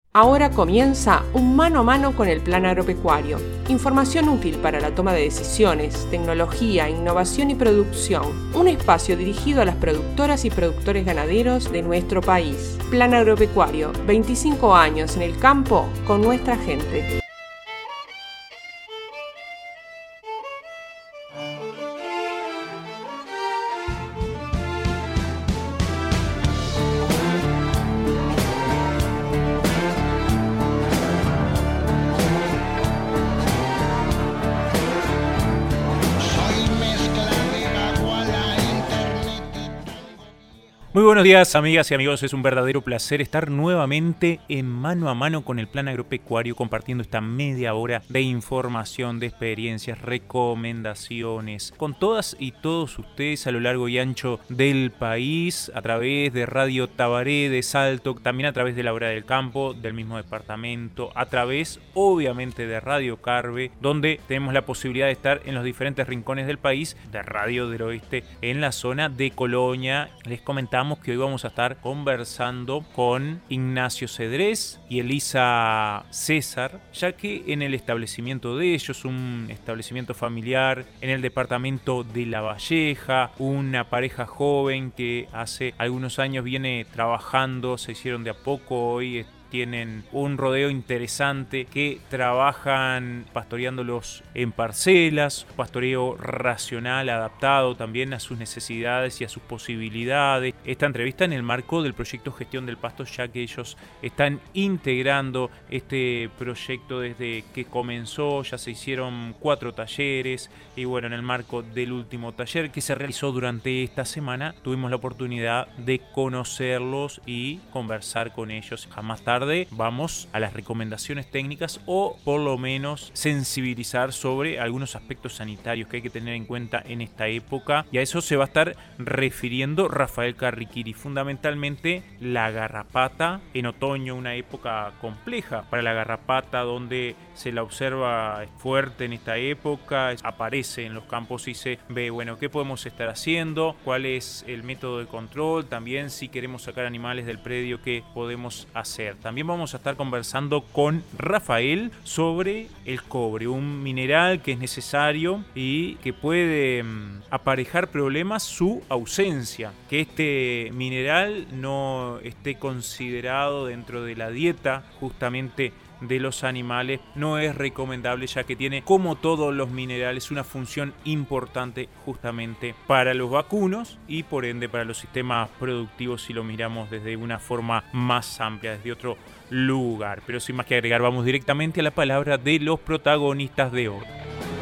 Ahora comienza un mano a mano con el Plan Agropecuario. Información útil para la toma de decisiones, tecnología, innovación y producción. Un espacio dirigido a las productoras y productores ganaderos de nuestro país. Plan Agropecuario, 25 años en el campo con nuestra gente. Muy buenos días, amigas y amigos. Es un verdadero placer estar nuevamente en mano a mano con el Plan Agropecuario, compartiendo esta media hora de información, de experiencias, recomendaciones, con todas y todos ustedes a lo largo y ancho del país, a través de Radio Tabaré de Salto, también a través de La Hora del Campo, del mismo departamento, a través, obviamente, de Radio Carve, donde tenemos la posibilidad de estar en los diferentes rincones del país, de Radio del Oeste, en la zona de Colonia. Les comentamos que hoy vamos a estar conversando con Ignacio Cedrés y Elisa César, ya que en el establecimiento de ellos, un establecimiento familiar en el departamento de La Valleja, una pareja joven que hace algunos años viene trabajando, se hicieron de a poco, hoy tienen un rodeo interesante, que trabajan pastoreándolos en parcelas, pastoreo racional adaptado también a sus necesidades y a sus posibilidades. Esta entrevista en el marco del proyecto Gestión del Pasto, ya que ellos están integrando este proyecto desde que comenzó. Ya se hicieron 4 talleres y bueno, en el marco del último taller que se realizó durante esta semana, tuvimos la oportunidad de conocerlos y conversar con ellos. Más tarde vamos a las recomendaciones técnicas, o por lo menos sensibilizar sobre algunos aspectos sanitarios que hay que tener en cuenta en esta época, y a eso se va a estar refiriendo Rafael Carriquiri. Fundamentalmente la garrapata en otoño, una época compleja para la garrapata, donde se la observa fuerte en esta época, aparece en los campos y se ve, bueno, qué podemos estar haciendo, cuál es el método de control, también si queremos sacar animales del predio, qué podemos hacer. También vamos a estar conversando con Rafael sobre el cobre, un mineral que es necesario y que puede aparejar problemas su ausencia, que este mineral no esté considerado dentro de la dieta justamente de los animales no es recomendable, ya que tiene, como todos los minerales, una función importante justamente para los vacunos y por ende para los sistemas productivos, si lo miramos desde una forma más amplia, desde otro lugar. Pero sin más que agregar, vamos directamente a la palabra de los protagonistas de hoy.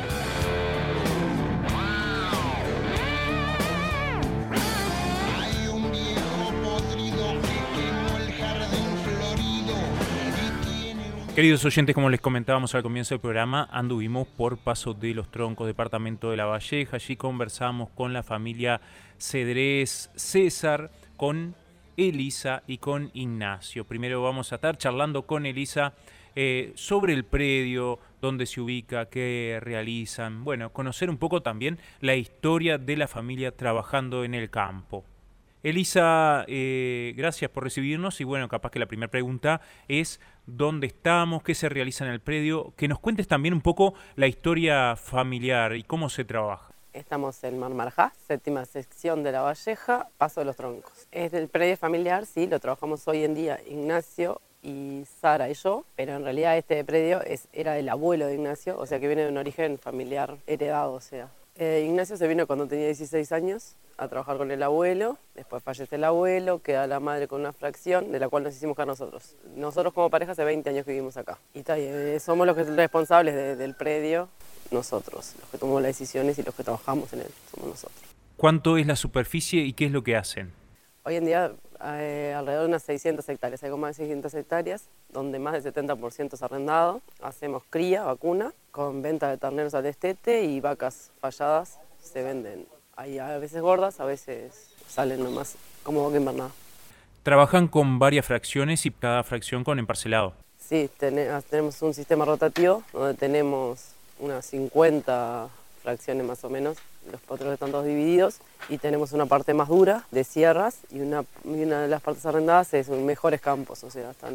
Queridos oyentes, como les comentábamos al comienzo del programa, anduvimos por Paso de los Troncos, departamento de La Valleja. Allí conversamos con la familia Cedrés César, con Elisa y con Ignacio. Primero vamos a estar charlando con Elisa sobre el predio, dónde se ubica, qué realizan. Bueno, conocer un poco también la historia de la familia trabajando en el campo. Elisa, gracias por recibirnos y bueno, capaz que la primera pregunta es dónde estamos, qué se realiza en el predio, que nos cuentes también un poco la historia familiar y cómo se trabaja. Estamos en Marmarjá, séptima sección de La Valleja, Paso de los Troncos. Es del predio familiar, sí, lo trabajamos hoy en día Ignacio y Sara y yo, pero en realidad este predio era del abuelo de Ignacio, o sea que viene de un origen familiar heredado, o sea. Ignacio se vino cuando tenía 16 años a trabajar con el abuelo, después fallece el abuelo, queda la madre con una fracción de la cual nos hicimos cargo nosotros. Nosotros como pareja hace 20 años que vivimos acá. Y somos los responsables del predio, nosotros, los que tomamos las decisiones y los que trabajamos en él, somos nosotros. ¿Cuánto es la superficie y qué es lo que hacen? Hoy en día alrededor de unas 600 hectáreas, algo más de 600 hectáreas, donde más del 70% es arrendado. Hacemos cría, vacuna, con venta de terneros al destete y vacas falladas se venden. Hay a veces gordas, a veces salen nomás como vaca invernada. Trabajan con varias fracciones y cada fracción con emparcelado. Sí, tenemos un sistema rotativo donde tenemos unas 50 fracciones más o menos. Los potreros están todos divididos y tenemos una parte más dura de sierras y una de las partes arrendadas es mejores campos, o sea, están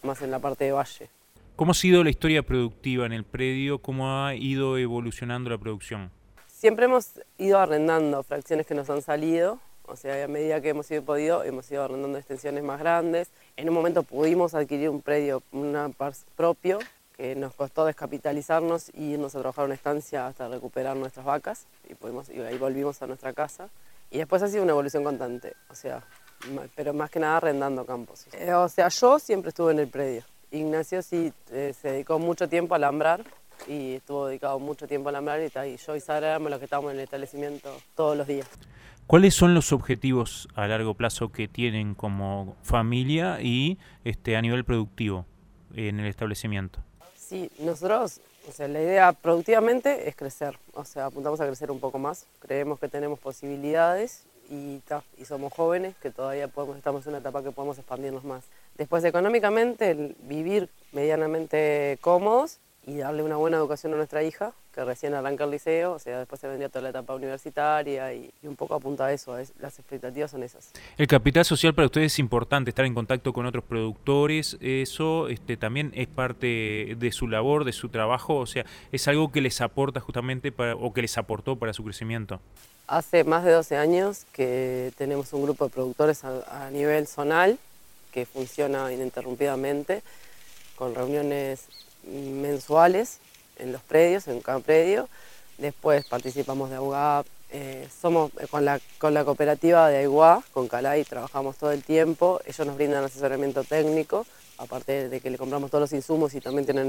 más en la parte de valle. ¿Cómo ha sido la historia productiva en el predio? ¿Cómo ha ido evolucionando la producción? Siempre hemos ido arrendando fracciones que nos han salido, o sea, a medida que hemos ido arrendando extensiones más grandes. En un momento pudimos adquirir un predio, propio, que nos costó descapitalizarnos y irnos a trabajar una estancia hasta recuperar nuestras vacas, y ahí volvimos a nuestra casa. Y después ha sido una evolución constante, o sea, pero más que nada arrendando campos. O sea, yo siempre estuve en el predio. Ignacio sí se dedicó mucho tiempo a alambrar, y estuvo dedicado mucho tiempo a alambrar, y yo y Sara éramos los que estábamos en el establecimiento todos los días. ¿Cuáles son los objetivos a largo plazo que tienen como familia y a nivel productivo en el establecimiento? Sí, nosotros, o sea, la idea productivamente es crecer, o sea, apuntamos a crecer un poco más, creemos que tenemos posibilidades y somos jóvenes que todavía estamos en una etapa que podemos expandirnos más. Después, económicamente, el vivir medianamente cómodos y darle una buena educación a nuestra hija, que recién arranca el liceo, o sea, después se vendría toda la etapa universitaria y un poco apunta a eso, las expectativas son esas. El capital social para ustedes es importante, estar en contacto con otros productores, eso también es parte de su labor, de su trabajo, o sea, es algo que les aporta justamente o que les aportó para su crecimiento. Hace más de 12 años que tenemos un grupo de productores a nivel zonal que funciona ininterrumpidamente, con reuniones mensuales en los predios, en cada predio. Después participamos de AUGAP, somos con la cooperativa de Aiguá, con Calay, trabajamos todo el tiempo. Ellos nos brindan asesoramiento técnico, aparte de que le compramos todos los insumos, y también tienen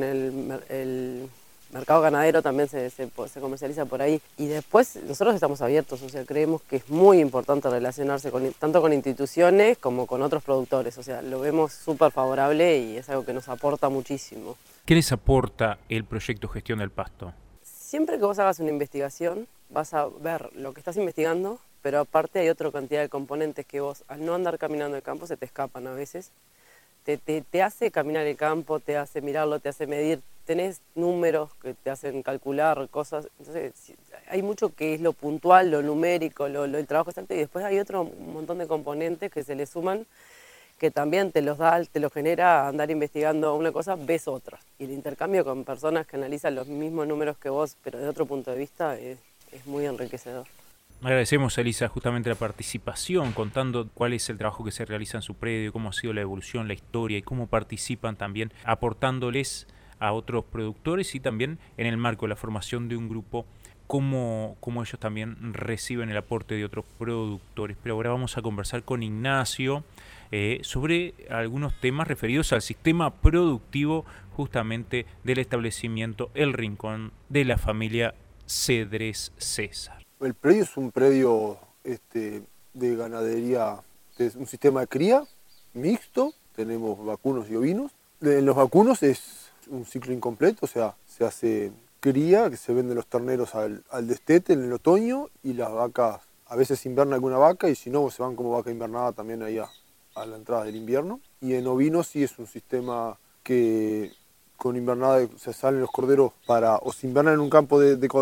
el mercado ganadero, también se comercializa por ahí. Y después nosotros estamos abiertos, o sea, creemos que es muy importante relacionarse tanto con instituciones como con otros productores, o sea, lo vemos súper favorable y es algo que nos aporta muchísimo. ¿Qué les aporta el proyecto Gestión del Pasto? Siempre que vos hagas una investigación, vas a ver lo que estás investigando, pero aparte hay otra cantidad de componentes que vos, al no andar caminando el campo, se te escapan a veces. Te hace caminar el campo, te hace mirarlo, te hace medir, tenés números que te hacen calcular cosas. Entonces hay mucho que es lo puntual, lo numérico, el trabajo exacto, y después hay un montón de componentes que se le suman, que también te los genera andar investigando una cosa, ves otra. Y el intercambio con personas que analizan los mismos números que vos, pero de otro punto de vista, es muy enriquecedor. Agradecemos a Elisa justamente la participación, contando cuál es el trabajo que se realiza en su predio, cómo ha sido la evolución, la historia y cómo participan también, aportándoles a otros productores y también en el marco de la formación de un grupo, cómo ellos también reciben el aporte de otros productores. Pero ahora vamos a conversar con Ignacio sobre algunos temas referidos al sistema productivo justamente del establecimiento El Rincón de la familia Cedres César. El predio es un predio de ganadería, es un sistema de cría mixto, tenemos vacunos y ovinos. En los vacunos es un ciclo incompleto, o sea, se hace cría, que se venden los terneros al destete en el otoño, y las vacas, a veces inverna alguna vaca, y si no, se van como vaca invernada también ahí a la entrada del invierno. Y en ovinos sí es un sistema que con invernada se salen los corderos o se invernan en un campo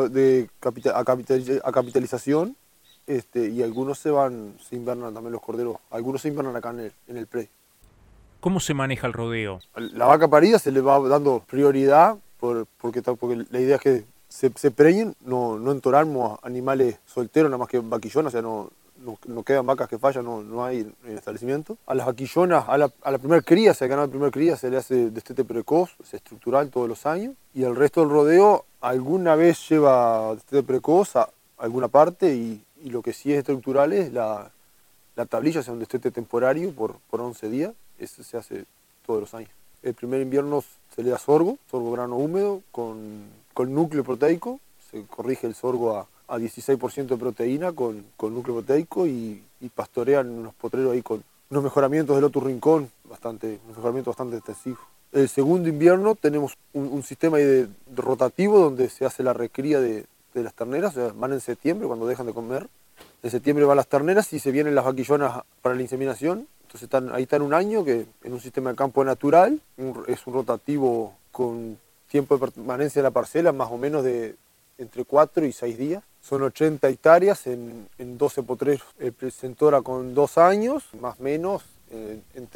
a capitalización, y algunos se invernan también los corderos, algunos se invernan acá en el predio. ¿Cómo se maneja el rodeo? La vaca parida se le va dando prioridad porque la idea es que se preñen, no entoramos a animales solteros, nada más que vaquillonas, o sea, no quedan vacas que fallan, no hay en el establecimiento. A las vaquillonas, a la primer cría, se ganado la primer cría, se le hace destete precoz, es estructural todos los años, y el resto del rodeo alguna vez lleva destete precoz a alguna parte, y lo que sí es estructural es la tablilla, o sea, un destete temporario por 11 días, eso se hace todos los años. El primer invierno se le da sorgo grano húmedo con núcleo proteico, se corrige el sorgo a 16% de proteína con núcleo proteico, y pastorean unos potreros ahí con unos mejoramientos del otro rincón, unos mejoramientos bastante extensivos. El segundo invierno tenemos un sistema ahí de rotativo donde se hace la recría de las terneras, o sea, van en septiembre cuando dejan de comer. En septiembre van las terneras y se vienen las vaquillonas para la inseminación. Entonces ahí están un año, que en un sistema de campo natural, es un rotativo con tiempo de permanencia de la parcela más o menos de entre 4 y 6 días. Son 80 hectáreas en 12 potreros. El presentora con 2 años, más o menos, entre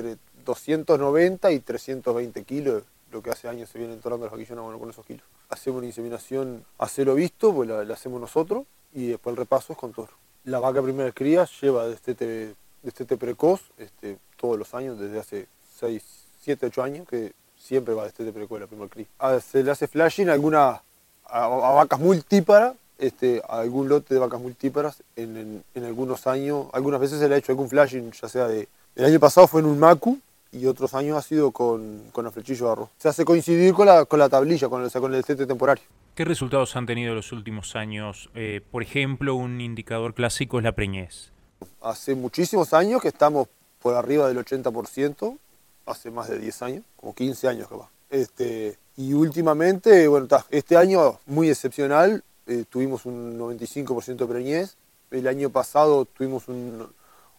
290 y 320 kilos, lo que hace años se vienen entorando las vaquillonas, bueno, con esos kilos. Hacemos una inseminación a celo visto, pues la hacemos nosotros, y después el repaso es con toro. La vaca primera cría lleva destete precoz todos los años, desde hace 6, 7, 8 años, que siempre va destete precoz la primera cría. Se le hace flashing a vacas multíparas, algún lote de vacas multíparas en algunos años. Algunas veces se le ha hecho algún flashing, ya sea el año pasado fue en un macu, y otros años ha sido con el flechillo de arroz. Se hace coincidir con la tablilla, con el destete temporario. ¿Qué resultados han tenido los últimos años? Por ejemplo, un indicador clásico es la preñez. Hace muchísimos años que estamos por arriba del 80%, hace más de 10 años, como 15 años capaz. Y últimamente, bueno, este año muy excepcional, tuvimos un 95% de preñez. El año pasado tuvimos un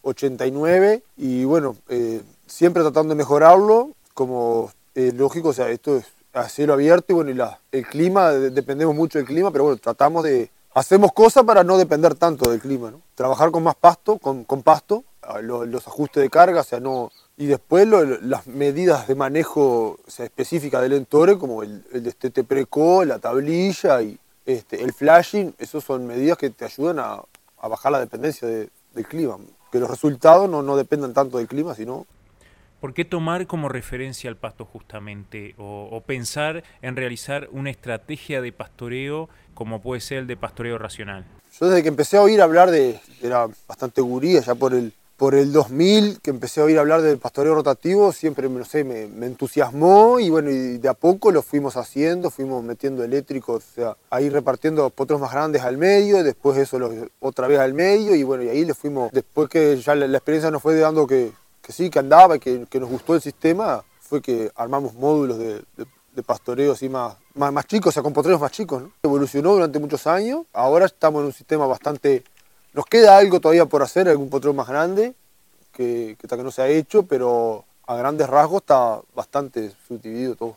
89% y bueno, siempre tratando de mejorarlo, como lógico, o sea, esto es a cielo abierto y bueno, el clima, dependemos mucho del clima, pero bueno, hacemos cosas para no depender tanto del clima, ¿no? Trabajar con más pasto, con pasto, los ajustes de carga, o sea, no... Y después las medidas de manejo, o sea, específicas del entore, como el destete precoz, la tablilla y el flashing, esos son medidas que te ayudan a bajar la dependencia del clima. Que los resultados no dependan tanto del clima, sino... ¿Por qué tomar como referencia al pasto justamente o pensar en realizar una estrategia de pastoreo como puede ser el de pastoreo racional? Yo desde que empecé a oír hablar era bastante guría, ya por el 2000 que empecé a oír hablar del pastoreo rotativo, siempre no sé, me entusiasmó y bueno, y de a poco lo fuimos haciendo, fuimos metiendo eléctricos, o sea, ahí repartiendo potros más grandes al medio, después eso otra vez al medio y bueno, y ahí le fuimos, después que ya la experiencia nos fue dando que sí, que andaba, que nos gustó el sistema, fue que armamos módulos de pastoreo así más chicos, o sea, con potreros más chicos, ¿no? Evolucionó durante muchos años, ahora estamos en un sistema bastante... Nos queda algo todavía por hacer, algún potrero más grande, que no se ha hecho, pero a grandes rasgos está bastante subdividido todo.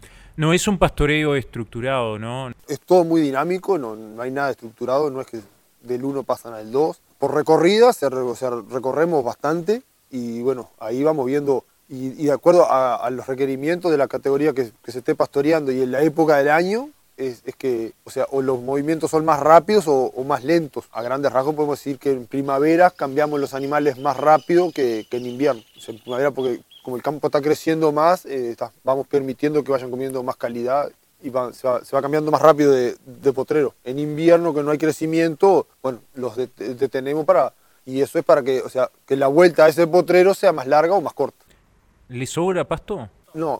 No es un pastoreo estructurado, ¿no? Es todo muy dinámico, no hay nada estructurado, no es que del 1 pasan al 2. Por recorridas, o sea, recorremos bastante y bueno, ahí vamos viendo, y de acuerdo a los requerimientos de la categoría que se esté pastoreando y en la época del año, es que, o sea, o los movimientos son más rápidos o más lentos. A grandes rasgos podemos decir que en primavera cambiamos los animales más rápido que en invierno. O sea, en primavera, porque como el campo está creciendo más, vamos permitiendo que vayan comiendo más calidad y se va cambiando más rápido de potrero. En invierno, que no hay crecimiento, bueno, los detenemos y eso es para que, o sea, que la vuelta a ese potrero sea más larga o más corta. ¿Le sobra pasto? No,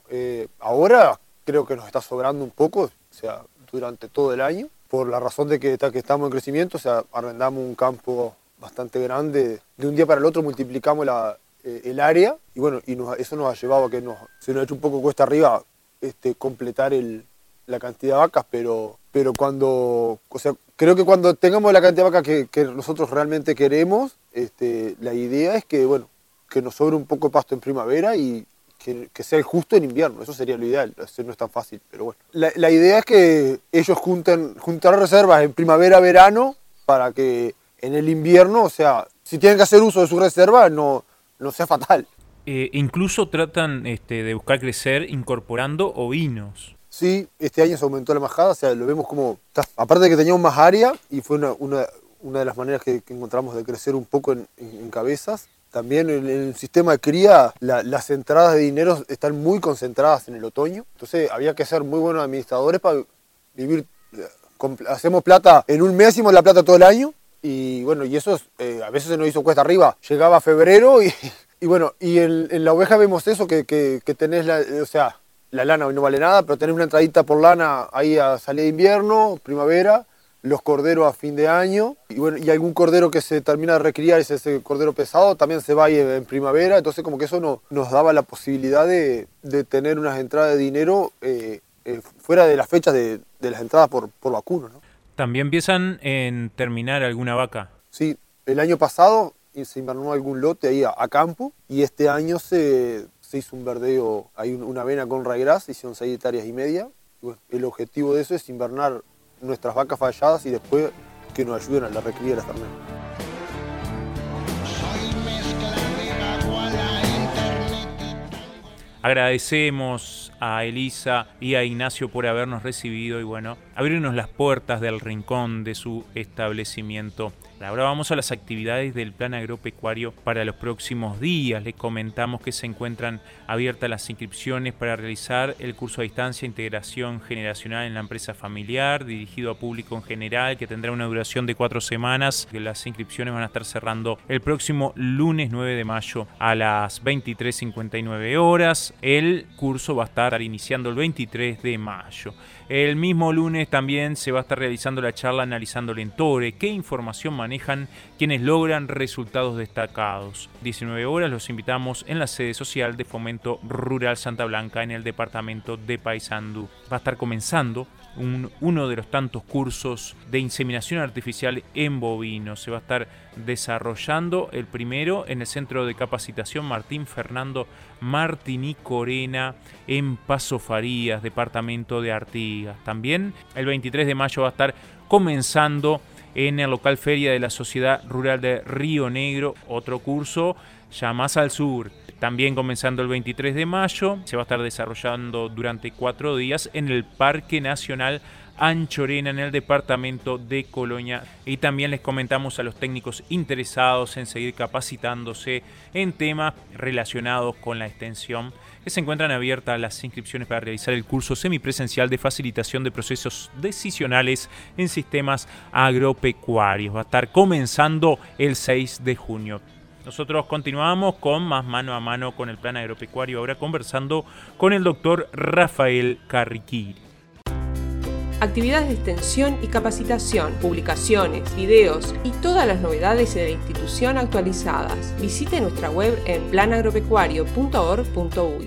ahora creo que nos está sobrando un poco, o sea, durante todo el año, por la razón de que estamos en crecimiento, o sea, arrendamos un campo bastante grande, de un día para el otro multiplicamos el área, y bueno, eso nos ha llevado a que se nos ha hecho un poco cuesta arriba completar la cantidad de vacas, pero cuando, o sea, creo que cuando tengamos la cantidad de vacas que nosotros realmente queremos, la idea es que, bueno, que nos sobre un poco de pasto en primavera y que sea el justo en invierno. Eso sería lo ideal, eso no es tan fácil, pero bueno. La idea es que ellos juntar reservas en primavera, verano, para que en el invierno, o sea, si tienen que hacer uso de su reserva, no sea fatal. Incluso tratan de buscar crecer incorporando ovinos. Sí, este año se aumentó la majada, o sea, lo vemos como... Aparte de que teníamos más área, y fue una de las maneras que encontramos de crecer un poco en cabezas, también en el sistema de cría, las entradas de dinero están muy concentradas en el otoño, entonces había que ser muy buenos administradores para vivir... Hacemos plata en un mes, hicimos la plata todo el año, y bueno, y eso a veces se nos hizo cuesta arriba. Llegaba febrero y bueno, y en la oveja vemos eso, que tenés o sea, la lana hoy no vale nada, pero tenés una entradita por lana ahí a salida de invierno, primavera, los corderos a fin de año, y bueno, y algún cordero que se termina de recriar, ese cordero pesado, también se va ahí en primavera, entonces como que eso nos daba la posibilidad de tener unas entradas de dinero fuera de las fechas de las entradas por vacuno, ¿no? ¿También empiezan en terminar alguna vaca? Sí, el año pasado se invernó algún lote ahí a campo, y este año se hizo un verdeo, hay una avena con raigras, hicieron 6,5 hectáreas. Y bueno, el objetivo de eso es invernar nuestras vacas falladas y después que nos ayuden a la recría de las terneras. Agradecemos a Elisa y a Ignacio por habernos recibido y bueno, abrirnos las puertas del rincón de su establecimiento. Ahora vamos a las actividades del plan agropecuario para los próximos días. Les comentamos que se encuentran abiertas las inscripciones para realizar el curso a distancia Integración Generacional en la Empresa Familiar, dirigido a público en general, que tendrá una duración de 4 semanas. Las inscripciones van a estar cerrando el próximo lunes 9 de mayo a las 23:59 horas. El curso va a estar iniciando el 23 de mayo. El mismo lunes también se va a estar realizando la charla analizando el Entore, qué información manejan quienes logran resultados destacados. 19 horas los invitamos en la sede social de Fomento Rural Santa Blanca en el departamento de Paysandú. Va a estar comenzando uno de los tantos cursos de inseminación artificial en bovinos. Se va a estar desarrollando el primero en el Centro de Capacitación Martín Fernando Martini Corena en Paso Farías, departamento de Artigas. También el 23 de mayo va a estar comenzando en el local feria de la Sociedad Rural de Río Negro, otro curso ya más al sur. También comenzando el 23 de mayo, se va a estar desarrollando durante 4 días en el Parque Nacional Anchorena en el departamento de Colonia. Y también les comentamos a los técnicos interesados en seguir capacitándose en temas relacionados con la extensión que se encuentran abiertas las inscripciones para realizar el curso semipresencial de facilitación de procesos decisionales en sistemas agropecuarios. Va a estar comenzando el 6 de junio. Nosotros continuamos con más mano a mano con el plan agropecuario, ahora conversando con el doctor Rafael Carriquiri. Actividades de extensión y capacitación, publicaciones, videos y todas las novedades de la institución actualizadas. Visite nuestra web en planagropecuario.org.uy.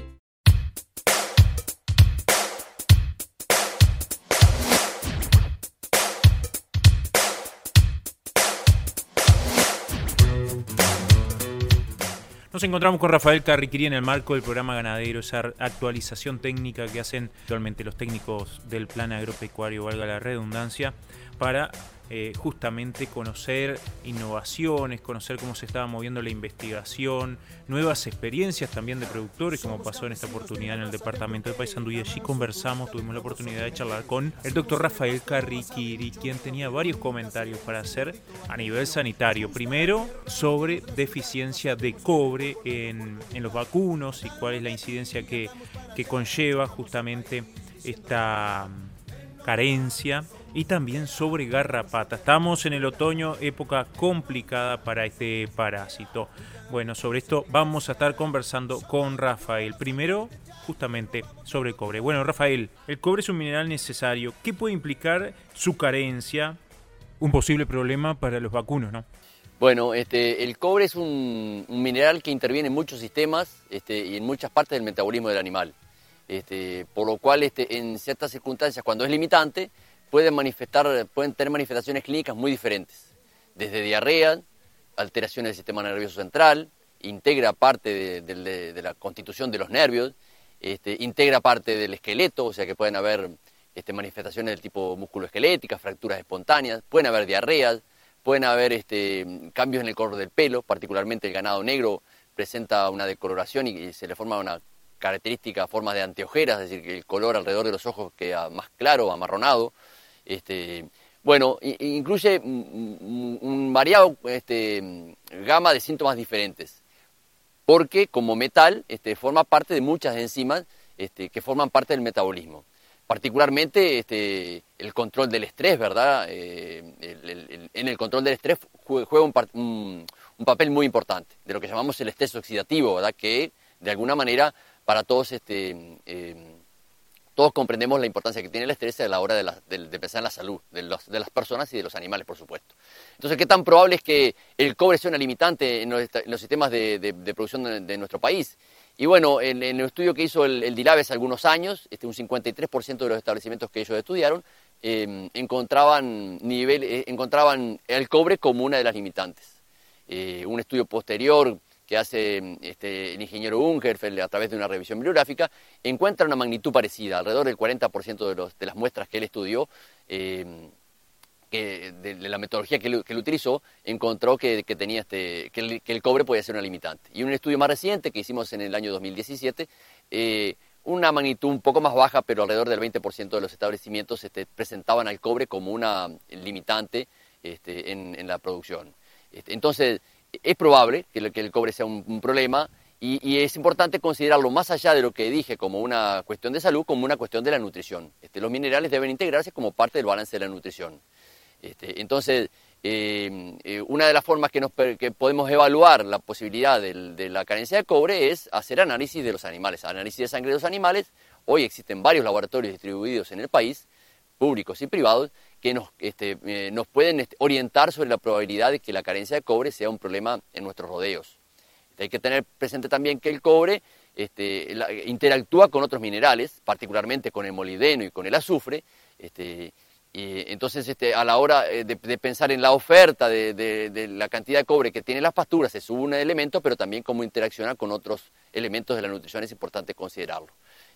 Nos encontramos con Rafael Carriquiri en el marco del programa ganadero, esa actualización técnica que hacen actualmente los técnicos del plan agropecuario, valga la redundancia, para justamente conocer innovaciones, conocer cómo se estaba moviendo la investigación, nuevas experiencias también de productores, como pasó en esta oportunidad en el departamento de Paysandú, y allí tuvimos la oportunidad de charlar con el doctor Rafael Carriquiri, quien tenía varios comentarios para hacer a nivel sanitario. Primero, sobre deficiencia de cobre en los vacunos y cuál es la incidencia que conlleva justamente esta carencia, y también sobre garrapata. Estamos en el otoño, época complicada para este parásito. Bueno, sobre esto vamos a estar conversando con Rafael. Primero, justamente sobre el cobre. Bueno, Rafael, el cobre es un mineral necesario. ¿Qué puede implicar su carencia? Un posible problema para los vacunos, ¿no? Bueno, el cobre es un mineral que interviene en muchos sistemas y en muchas partes del metabolismo del animal. Por lo cual, en ciertas circunstancias, cuando es limitante, pueden tener manifestaciones clínicas muy diferentes, desde diarrea, alteraciones del sistema nervioso central, integra parte de la constitución de los nervios, integra parte del esqueleto, o sea que pueden haber manifestaciones del tipo musculoesqueléticas, fracturas espontáneas, pueden haber diarreas, pueden haber cambios en el color del pelo, particularmente el ganado negro presenta una decoloración y se le forma una característica forma de anteojeras, es decir, que el color alrededor de los ojos queda más claro, amarronado. Bueno, incluye un variado gama de síntomas diferentes, porque como metal forma parte de muchas enzimas que forman parte del metabolismo. Particularmente el control del estrés, ¿verdad? En el control del estrés juega un papel muy importante, de lo que llamamos el estrés oxidativo, ¿verdad? Que de alguna manera para todos todos comprendemos la importancia que tiene el estrés a la hora de pensar en la salud de las personas y de los animales, por supuesto. Entonces, ¿qué tan probable es que el cobre sea una limitante en los sistemas de producción de nuestro país? Y bueno, en el estudio que hizo el DILAB hace algunos años, un 53% de los establecimientos que ellos estudiaron encontraban el cobre como una de las limitantes. Un estudio posterior que hace el ingeniero Ungerfeld a través de una revisión bibliográfica, encuentra una magnitud parecida, alrededor del 40% de las muestras que él estudió, que de la metodología que él utilizó, encontró que tenía que el cobre podía ser una limitante. Y un estudio más reciente que hicimos en el año 2017, una magnitud un poco más baja, pero alrededor del 20% de los establecimientos presentaban al cobre como una limitante en la producción. Entonces, es probable que el cobre sea un problema y es importante considerarlo más allá de lo que dije como una cuestión de salud, como una cuestión de la nutrición. Los minerales deben integrarse como parte del balance de la nutrición. Entonces, una de las formas que podemos evaluar la posibilidad de la carencia de cobre es hacer análisis de los animales, análisis de sangre de los animales. Hoy existen varios laboratorios distribuidos en el país, públicos y privados, que nos pueden orientar sobre la probabilidad de que la carencia de cobre sea un problema en nuestros rodeos. Hay que tener presente también que el cobre interactúa con otros minerales, particularmente con el molibdeno y con el azufre. Entonces, a la hora de pensar en la oferta de la cantidad de cobre que tienen las pasturas, es un elemento, pero también cómo interacciona con otros elementos de la nutrición es importante considerarlo.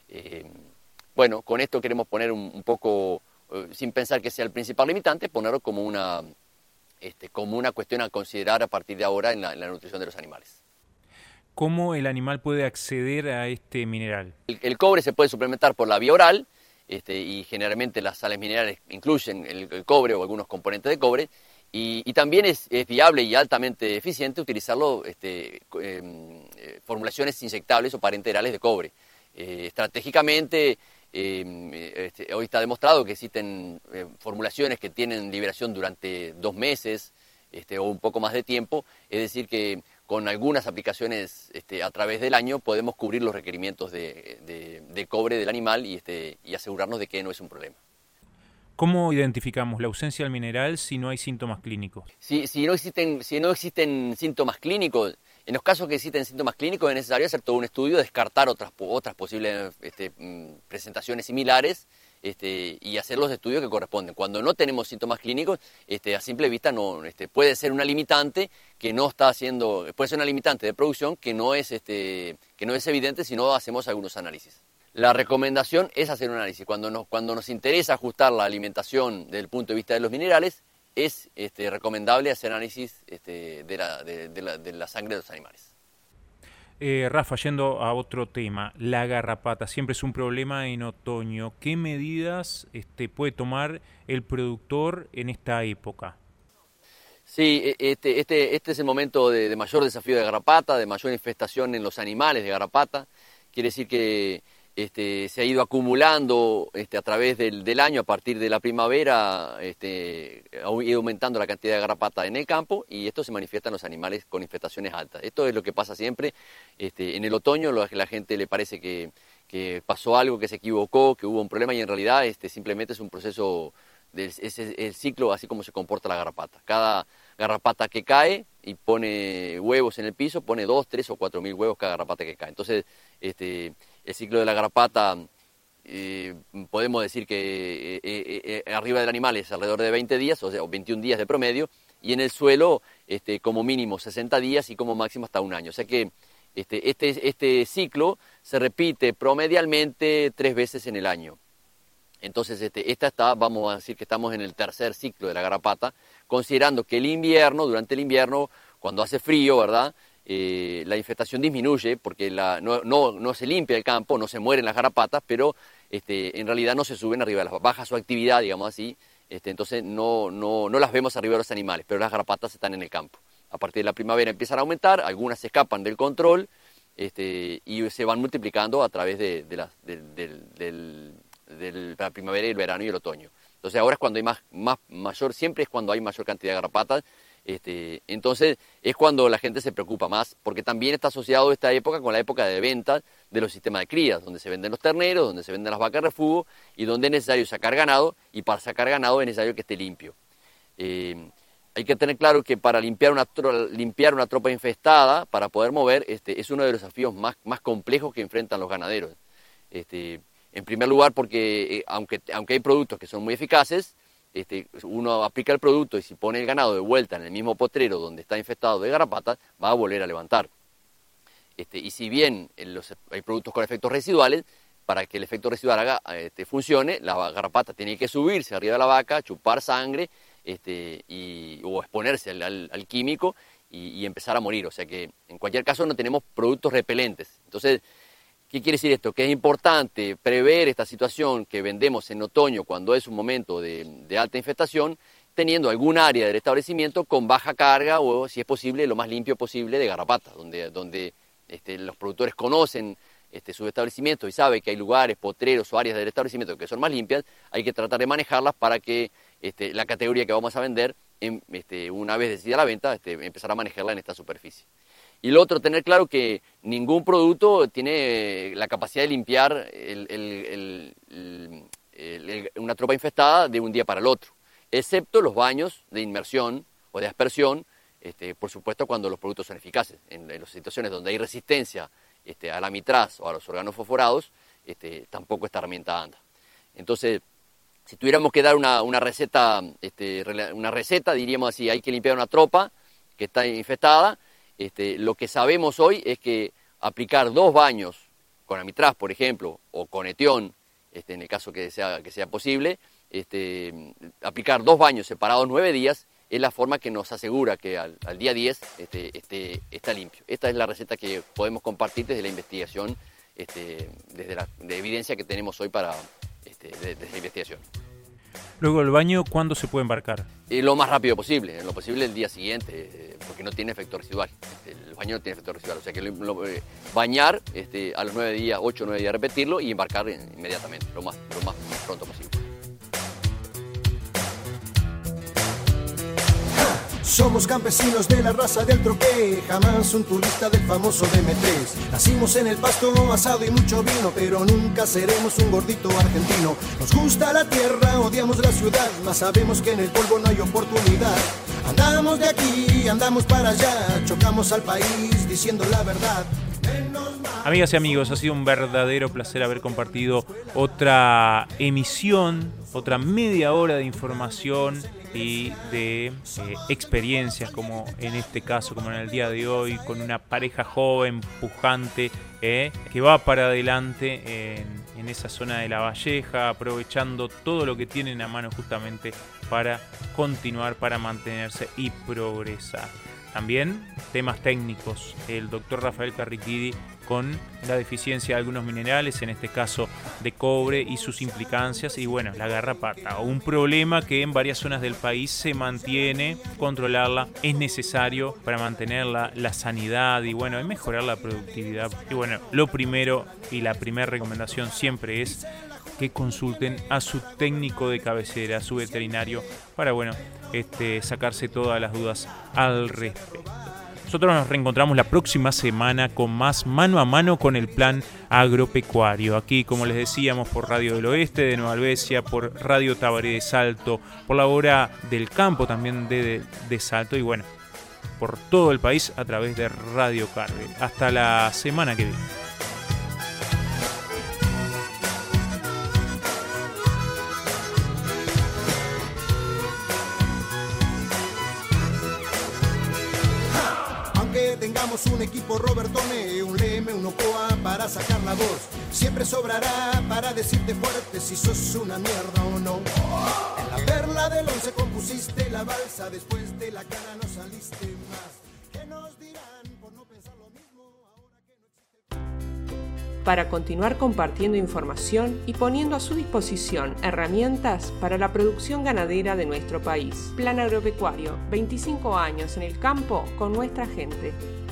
Bueno, con esto queremos poner un poco, sin pensar que sea el principal limitante, ponerlo como una cuestión a considerar a partir de ahora en la nutrición de los animales. ¿Cómo el animal puede acceder a este mineral? El cobre se puede suplementar por la vía oral, y generalmente las sales minerales incluyen el cobre o algunos componentes de cobre, y también es viable y altamente eficiente utilizarlo formulaciones inyectables o parenterales de cobre. Estratégicamente, hoy está demostrado que existen formulaciones que tienen liberación durante 2 meses o un poco más de tiempo, es decir que con algunas aplicaciones a través del año podemos cubrir los requerimientos de cobre del animal y asegurarnos de que no es un problema. ¿Cómo identificamos la ausencia del mineral si no hay síntomas clínicos? Si no existen síntomas clínicos, en los casos que existen síntomas clínicos es necesario hacer todo un estudio, descartar otras posibles presentaciones similares y hacer los estudios que corresponden. Cuando no tenemos síntomas clínicos, a simple vista no puede ser una limitante que no está haciendo, puede ser una limitante de producción que no es evidente si no hacemos algunos análisis. La recomendación es hacer un análisis. Cuando nos interesa ajustar la alimentación desde el punto de vista de los minerales, es recomendable hacer análisis de la sangre de los animales. Rafa, yendo a otro tema, la garrapata siempre es un problema en otoño. ¿Qué medidas puede tomar el productor en esta época? Sí, este es el momento de mayor desafío de garrapata, de mayor infestación en los animales de garrapata. Quiere decir que se ha ido acumulando a través del año, a partir de la primavera, ha ido aumentando la cantidad de garrapata en el campo y esto se manifiesta en los animales con infestaciones altas. Esto es lo que pasa siempre. En el otoño la gente le parece que pasó algo, que se equivocó, que hubo un problema y en realidad simplemente es un proceso, es el ciclo así como se comporta la garrapata. Cada garrapata que cae y pone huevos en el piso, pone 2, 3 o 4 mil huevos cada garrapata que cae. Entonces, el ciclo de la garrapata, podemos decir que arriba del animal es alrededor de 20 días, o sea, 21 días de promedio, y en el suelo como mínimo 60 días y como máximo hasta 1 año. O sea que este ciclo se repite promedialmente 3 veces en el año. Entonces, vamos a decir que estamos en el tercer ciclo de la garrapata, considerando que durante el invierno, cuando hace frío, ¿verdad?, la infestación disminuye porque no se limpia el campo, no se mueren las garrapatas, pero en realidad no se suben arriba, baja su actividad, digamos así, entonces no las vemos arriba de los animales, pero las garrapatas están en el campo. A partir de la primavera empiezan a aumentar, algunas se escapan del control y se van multiplicando a través de la primavera y el verano y el otoño. Entonces ahora es cuando hay siempre es cuando hay mayor cantidad de garrapatas. Entonces es cuando la gente se preocupa más, porque también está asociado esta época con la época de venta de los sistemas de crías, donde se venden los terneros, donde se venden las vacas refugio y donde es necesario sacar ganado, y para sacar ganado es necesario que esté limpio. Hay que tener claro que para limpiar una tropa infestada, para poder mover, es uno de los desafíos más complejos que enfrentan los ganaderos. En primer lugar porque aunque hay productos que son muy eficaces, uno aplica el producto y si pone el ganado de vuelta en el mismo potrero donde está infestado de garrapatas, va a volver a levantar. Y si bien hay productos con efectos residuales, para que el efecto residual funcione, la garrapata tiene que subirse arriba de la vaca, chupar sangre o exponerse al químico y empezar a morir. O sea que en cualquier caso no tenemos productos repelentes. Entonces, ¿qué quiere decir esto? Que es importante prever esta situación que vendemos en otoño cuando es un momento de alta infestación, teniendo algún área del establecimiento con baja carga o, si es posible, lo más limpio posible de garrapatas, donde los productores conocen sus establecimientos y saben que hay lugares, potreros o áreas del establecimiento que son más limpias. Hay que tratar de manejarlas para que la categoría que vamos a vender, una vez decidida la venta, empezar a manejarla en esta superficie. Y lo otro, tener claro que ningún producto tiene la capacidad de limpiar una tropa infestada de un día para el otro, excepto los baños de inmersión o de aspersión, por supuesto cuando los productos son eficaces. En las situaciones donde hay resistencia al amitraz o a los organofosforados, tampoco esta herramienta anda. Entonces, si tuviéramos que dar una receta, diríamos así, hay que limpiar una tropa que está infestada. Lo que sabemos hoy es que aplicar 2 baños con amitraz, por ejemplo, o con etión, en el caso que sea posible, aplicar 2 baños separados 9 días es la forma que nos asegura que al día 10 está limpio. Esta es la receta que podemos compartir desde la investigación, desde la evidencia que tenemos hoy desde la investigación. Luego el baño, ¿cuándo se puede embarcar? Lo más rápido posible, en lo posible el día siguiente, porque no tiene efecto residual. El baño no tiene efecto residual, o sea que bañar a los 9 días, 8 o 9 días, repetirlo y embarcar inmediatamente, lo más pronto posible. Somos campesinos de la raza del troqué, jamás un turista del famoso DM3. Nacimos en el pasto, asado y mucho vino, pero nunca seremos un gordito argentino. Nos gusta la tierra, odiamos la ciudad, mas sabemos que en el polvo no hay oportunidad. Andamos de aquí, andamos para allá, chocamos al país diciendo la verdad. Amigas y amigos, ha sido un verdadero placer haber compartido otra emisión, otra media hora de información y de experiencias, como en este caso, como en el día de hoy, con una pareja joven, pujante, que va para adelante en esa zona de La Valleja, aprovechando todo lo que tienen a mano justamente para continuar, para mantenerse y progresar. También temas técnicos, el doctor Rafael Carriquidi con la deficiencia de algunos minerales, en este caso de cobre y sus implicancias, y bueno, la garrapata, un problema que en varias zonas del país se mantiene, controlarla es necesario para mantener la sanidad y bueno, mejorar la productividad. Y bueno, lo primero y la primera recomendación siempre es que consulten a su técnico de cabecera, a su veterinario, para bueno, sacarse todas las dudas al respecto. Nosotros nos reencontramos la próxima semana con más Mano a Mano con el Plan Agropecuario. Aquí, como les decíamos, por Radio del Oeste de Nueva Albesia, por Radio Tabaré de Salto, por la Hora del Campo también de Salto y bueno, por todo el país a través de Radio Carve. Hasta la semana que viene. Tengamos un equipo Robertone, un Leme, un Ocoa para sacar la voz. Siempre sobrará para decirte fuerte si sos una mierda o no. En la perla del 11 compusiste la balsa, después de la cara no saliste más. ¿Qué nos dirán por no pensar lo mismo ahora que no existe? Para continuar compartiendo información y poniendo a su disposición herramientas para la producción ganadera de nuestro país. Plan Agropecuario, 25 años en el campo con nuestra gente.